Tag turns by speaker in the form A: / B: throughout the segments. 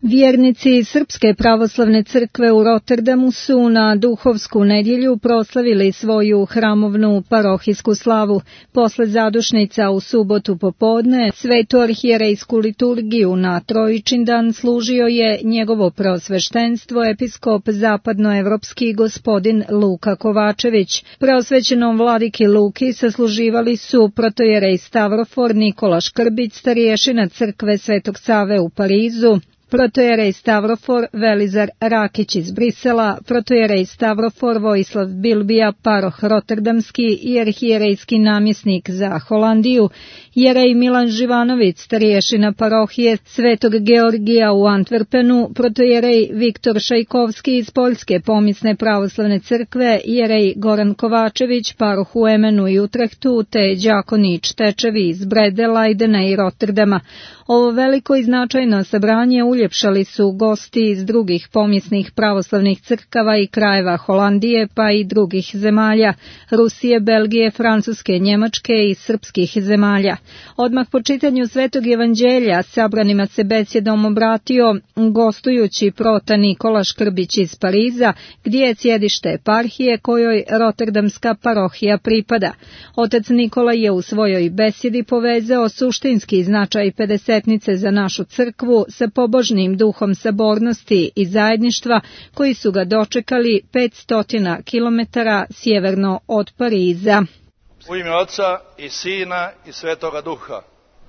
A: Vjernici Srpske pravoslavne crkve u Rotterdamu su na Duhovsku nedjelju proslavili svoju hramovnu parohijsku slavu. Posle zadušnica u subotu popodne, svetu arhijerejsku liturgiju na Trojičin dan služio je njegovo preosveštenstvo episkop zapadnoevropski gospodin Luka Kovačević. Preosvećenom vladiki Luki sasluživali su protojerej Stavrofor Nikola Škrbić, starješina crkve Svetog Save u Parizu, protojerej Stavrofor Velizar Rakić iz Brisela, protojerej Stavrofor Vojislav Bilbija, paroh Rotterdamski i arhijerejski namjesnik za Holandiju, jerej Milan Živanović, starješina parohije Svetog Georgija u Antwerpenu, protojerej Viktor Šajkovski iz Poljske pomisne pravoslavne crkve, jerej Goran Kovačević, paroh u Emenu i Utrehtu, te đakoni Čtečevi iz Brede, Leidena i Rotterdama. Ovo veliko i značajno sabranje uljepšali su gosti iz drugih pomjesnih pravoslavnih crkava i krajeva Holandije, pa i drugih zemalja, Rusije, Belgije, Francuske, Njemačke i srpskih zemalja. Odmah po čitanju Svetog evanđelja sabranima se besjedom obratio gostujući prota Nikola Škrbić iz Pariza, gdje je sjedište eparhije kojoj Rotterdamska parohija pripada. Otac Nikola je u svojoj besjedi povezao suštinski značaj pedesetnice za našu crkvu sa pobožnim duhom sabornosti i zajedništva koji su ga dočekali 500 kilometara sjeverno od Pariza.
B: U ime Oca i Sina i Svetoga Duha.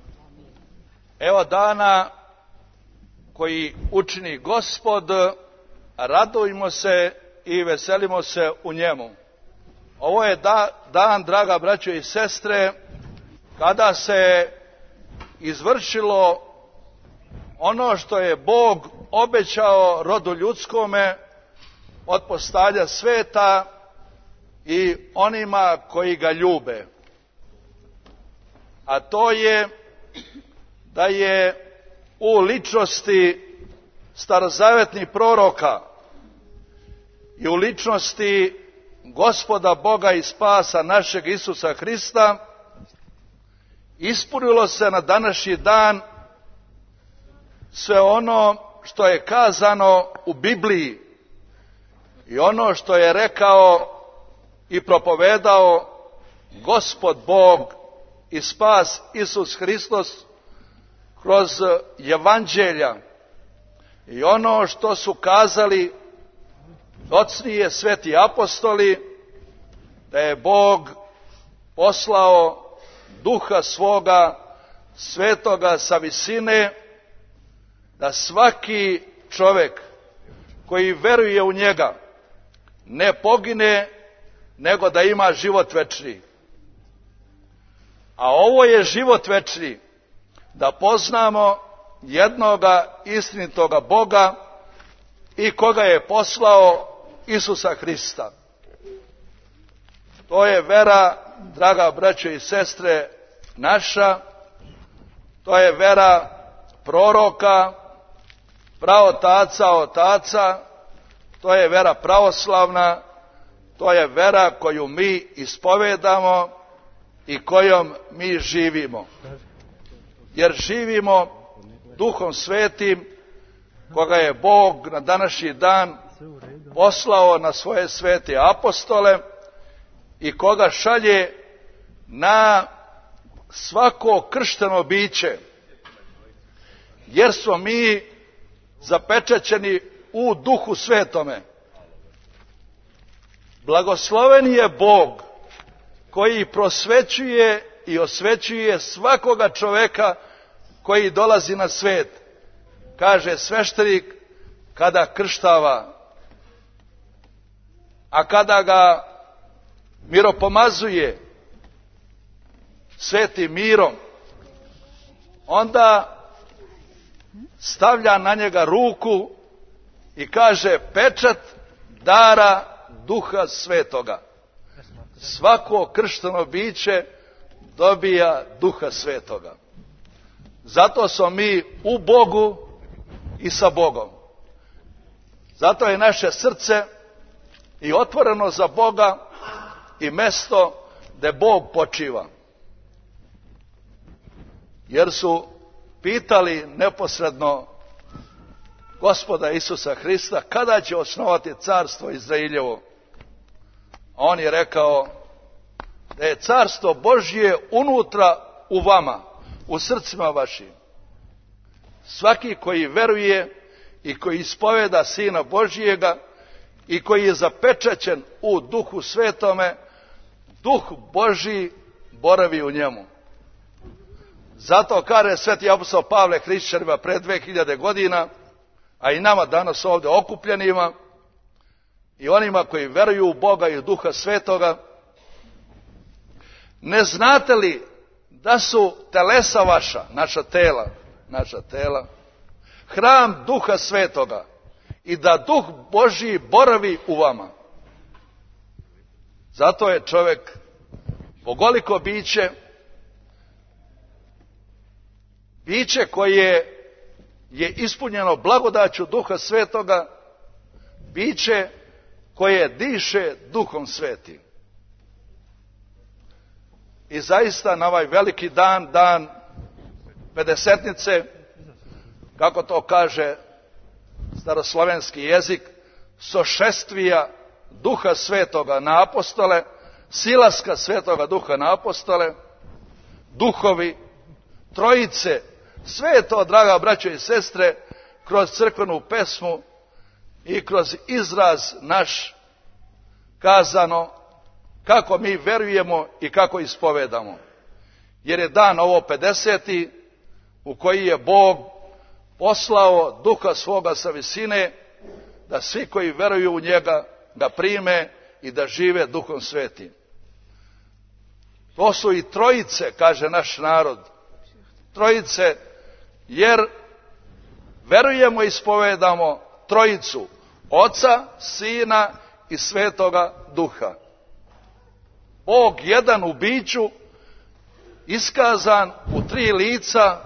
B: Evo dana koji učini Gospod, radujmo se i veselimo se u njemu. Ovo je dan, draga braćo i sestre, kada se izvršilo ono što je Bog obećao rodu ljudskome od postajanja sveta i onima koji ga ljube. A to je da je u ličnosti starozavetnih proroka i u ličnosti Gospoda Boga i spasa našeg Isusa Hrista ispunilo se na današnji dan sve ono što je kazano u Bibliji i ono što je rekao i propovedao Gospod Bog i spas Isus Hristos kroz evanđelja i ono što su kazali docnije sveti apostoli, da je Bog poslao duha svoga svetoga sa visine, da svaki čovjek koji veruje u njega ne pogine, nego da ima život večni. A ovo je život večni, da poznamo jednoga istinitoga Boga i koga je poslao Isusa Hrista. To je vera, draga braćo i sestre, naša, to je vera proroka, praotaca, otaca, to je vera pravoslavna, to je vera koju mi ispovedamo i kojom mi živimo. Jer živimo Duhom Svetim, koga je Bog na današnji dan poslao na svoje svete apostole i koga šalje na svako kršteno biće, jer smo mi zapečaćeni u Duhu Svetome. Blagosloven je Bog koji prosvećuje i osvećuje svakoga čoveka koji dolazi na svet, kaže sveštenik kada krštava. A kada ga miropomazuje svetim mirom, onda stavlja na njega ruku i kaže pečat dara Duha Svetoga. Svako kršteno biće dobija Duha Svetoga. Zato smo mi u Bogu i sa Bogom. Zato je naše srce i otvoreno za Boga i mesto gde Bog počiva. Jer su pitali neposredno Gospoda Isusa Hrista, kada će osnovati carstvo Izrailjevo? On je rekao da je carstvo Božje unutra u vama, u srcima vašim. Svaki koji veruje i koji ispoveda Sina Božjega i koji je zapečaćen u Duhu Svetome, Duh Božji boravi u njemu. Zato kaže sveti apostol Pavle hrišćanima pred 2000 godina, a i nama danas ovdje okupljenima i onima koji veruju u Boga i u Duha Svetoga: ne znate li da su telesa vaša, naša tela, hram Duha Svetoga i da Duh Božji boravi u vama? Zato je čovjek bogoliko biće koje je ispunjeno blagodaću Duha Svetoga, biće koje diše Duhom Svetim. I zaista na ovaj veliki dan, dan Pedesetnice, kako to kaže staroslovenski jezik, sošestvija Duha Svetoga na apostole, silaska Svetoga Duha na apostole, duhovi, trojice, sve je to, draga braćo i sestre, kroz crkvenu pesmu i kroz izraz naš kazano kako mi verujemo i kako ispovedamo. Jer je dan ovo 50. u koji je Bog poslao Duha svoga sa visine, da svi koji veruju u njega ga prime i da žive Duhom Svetim. To su i trojice, kaže naš narod. Trojice, jer verujemo i ispovedamo trojicu, Oca, Sina i Svetoga Duha. Bog jedan u biću, iskazan u tri lica: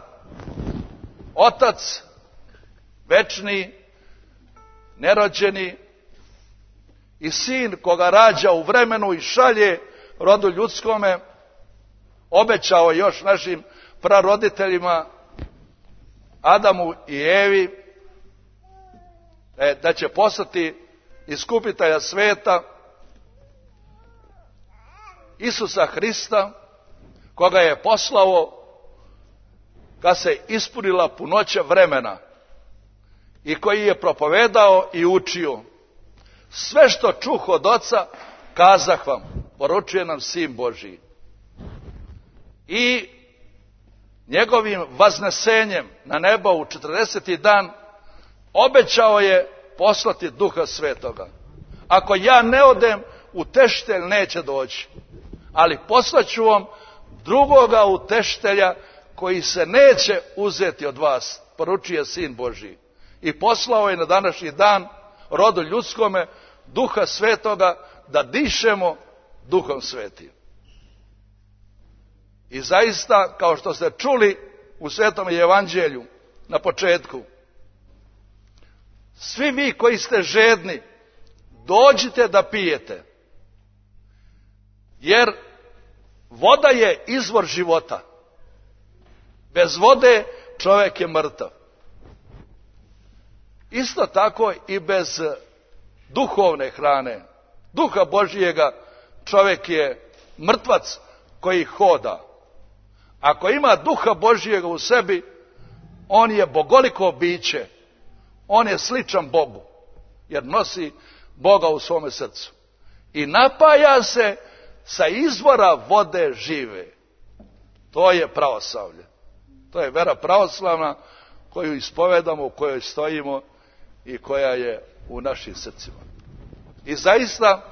B: Otac, večni, nerođeni, i Sin koga rađa u vremenu i šalje rodu ljudskome. Obećao još našim praroditeljima Adamu i Evi da će poslati iskupitelja sveta, Isusa Hrista, koga je poslao kad se ispunila punoća vremena i koji je propovedao i učio: sve što čuh od Oca, kazah vam, poručuje nam Sin Božji. I njegovim vaznesenjem na nebo u 40. dan obećao je poslati Duha Svetoga. Ako ja ne odem, utešitelj neće doći, ali poslaću vam drugoga utešitelja koji se neće uzeti od vas, poručuje Sin Božji. I poslao je na današnji dan rodu ljudskome Duha Svetoga da dišemo Duhom Svetim. I zaista, kao što ste čuli u Svetom Evanđelju na početku, svi vi koji ste žedni, dođite da pijete, jer voda je izvor života. Bez vode čovjek je mrtav. Isto tako i bez duhovne hrane, Duha Božjega, čovjek je mrtvac koji hoda. Ako ima Duha Božjega u sebi, on je bogoliko biće, on je sličan Bogu, jer nosi Boga u svome srcu. I napaja se sa izvora vode žive. To je pravoslavlje. To je vera pravoslavna koju ispovedamo, u kojoj stojimo i koja je u našim srcima. I zaista,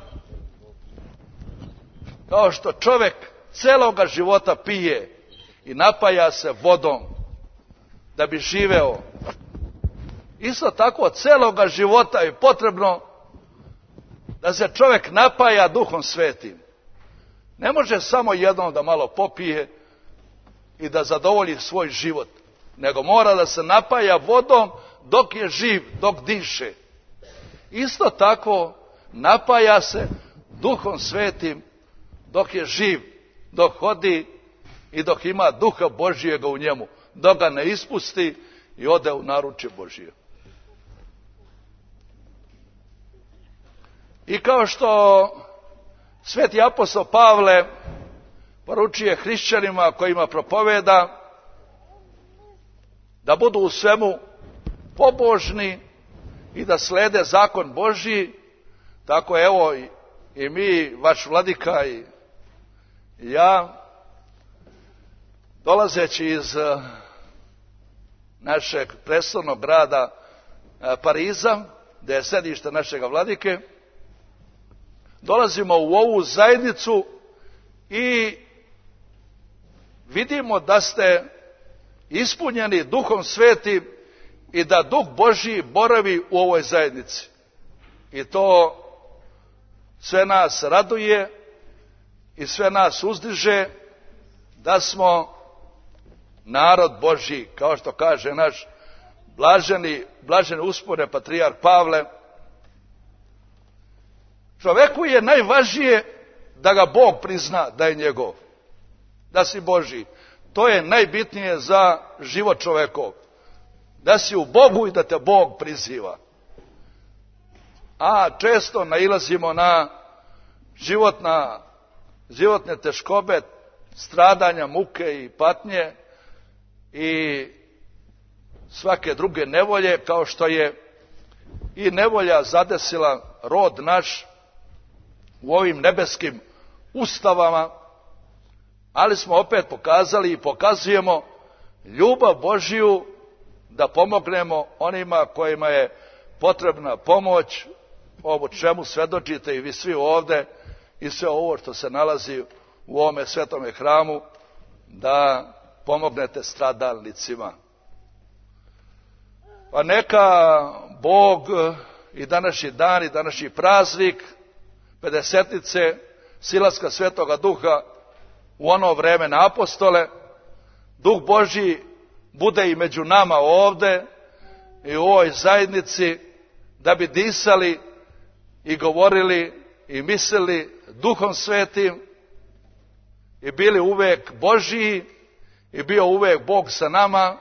B: kao što čovjek celoga života pije i napaja se vodom da bi živeo, isto tako celoga života je potrebno da se čovjek napaja Duhom Svetim. Ne može samo jednom da malo popije i da zadovolji svoj život, nego mora da se napaja vodom dok je živ, dok diše. Isto tako napaja se Duhom Svetim dok je živ, dok hodi i dok ima Duha Božjega u njemu, dok ga ne ispusti i ode u naručje Božje. I kao što sveti apostol Pavle poručuje hrišćanima kojima propoveda da budu u svemu pobožni i da slede zakon Božji, tako evo i mi, vaš vladika i ja, dolazeći iz našeg prestolnog grada Pariza, gde je sedište našega vladike, dolazimo u ovu zajednicu i vidimo da ste ispunjeni Duhom Svetim i da Duh Božji boravi u ovoj zajednici. I to sve nas raduje i sve nas uzdiže da narod Božji, kao što kaže naš blaženi uspone patrijarh Pavle. Čoveku je najvažnije da ga Bog prizna da je njegov, da si Božji. To je najbitnije za život čovekov. Da si u Bogu i da te Bog priziva. A često nailazimo na životne teškobe, stradanja, muke i patnje i svake druge nevolje, kao što je i nevolja zadesila rod naš u ovim nebeskim ustavama, ali smo opet pokazali i pokazujemo ljubav Božiju da pomognemo onima kojima je potrebna pomoć, o čemu svedočite i vi svi ovde i sve ovo što se nalazi u ovome svetome hramu, da pomognete stradalnicima. Pa neka Bog i današnji dan i današnji praznik Pedesetnice silaska Svetoga Duha u ono vreme na apostole, Duh Božji bude i među nama ovde i u ovoj zajednici, da bi disali i govorili i mislili Duhom Svetim i bili uvek Božji i bio uvek Bog sa nama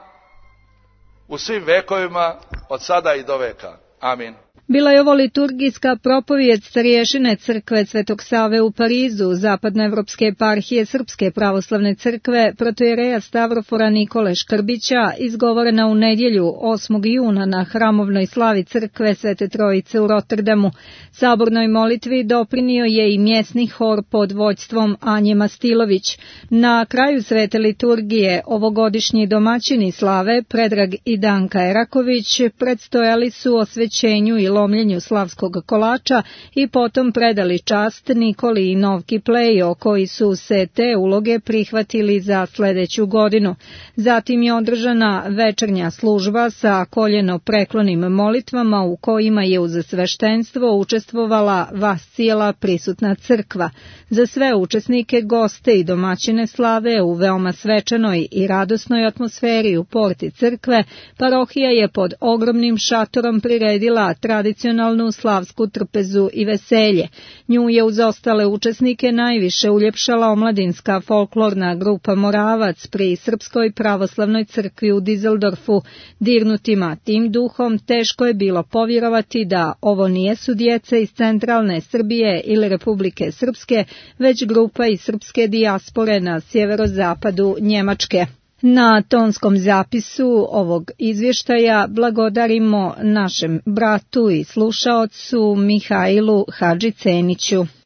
B: u svim vekovima od sada i do veka. Amin.
A: Bila je ovo liturgijska propovijed starješine crkve Svetog Save u Parizu, zapadnoevropske eparhije Srpske pravoslavne crkve, protoijereja Stavrofora Nikole Škrbića, izgovorena u nedjelju 8. juna na hramovnoj slavi crkve Svete Trojice u Rotterdamu. Sabornoj molitvi doprinio je i mjesni hor pod vođstvom Anje Mastilović. Na kraju svete liturgije ovogodišnji domaćini slave Predrag i Danka Eraković predstojali su osvećenju i lomljenju slavskog kolača i potom predali čast Nikoli i Novki Plejo, koji su se te uloge prihvatili za sljedeću godinu. Zatim je održana večernja služba sa koljeno preklonim molitvama u kojima je uz sveštenstvo učestvovala vas cijela prisutna crkva. Za sve učesnike, goste i domaćine slave u veoma svečanoj i radosnoj atmosferi u porti crkve, parohija je pod ogromnim šatorom priredila tradicionalnu slavsku trpezu i veselje. Nju je uz ostale učesnike najviše uljepšala omladinska folklorna grupa Moravac pri Srpskoj pravoslavnoj crkvi u Dizeldorfu. Dirnutima tim duhom teško je bilo povjerovati da ovo nijesu djece iz centralne Srbije ili Republike Srpske, već grupa iz srpske dijaspore na sjeverozapadu Njemačke. Na tonskom zapisu ovog izvještaja blagodarimo našem bratu i slušaocu Mihajlu Hadžiceniću.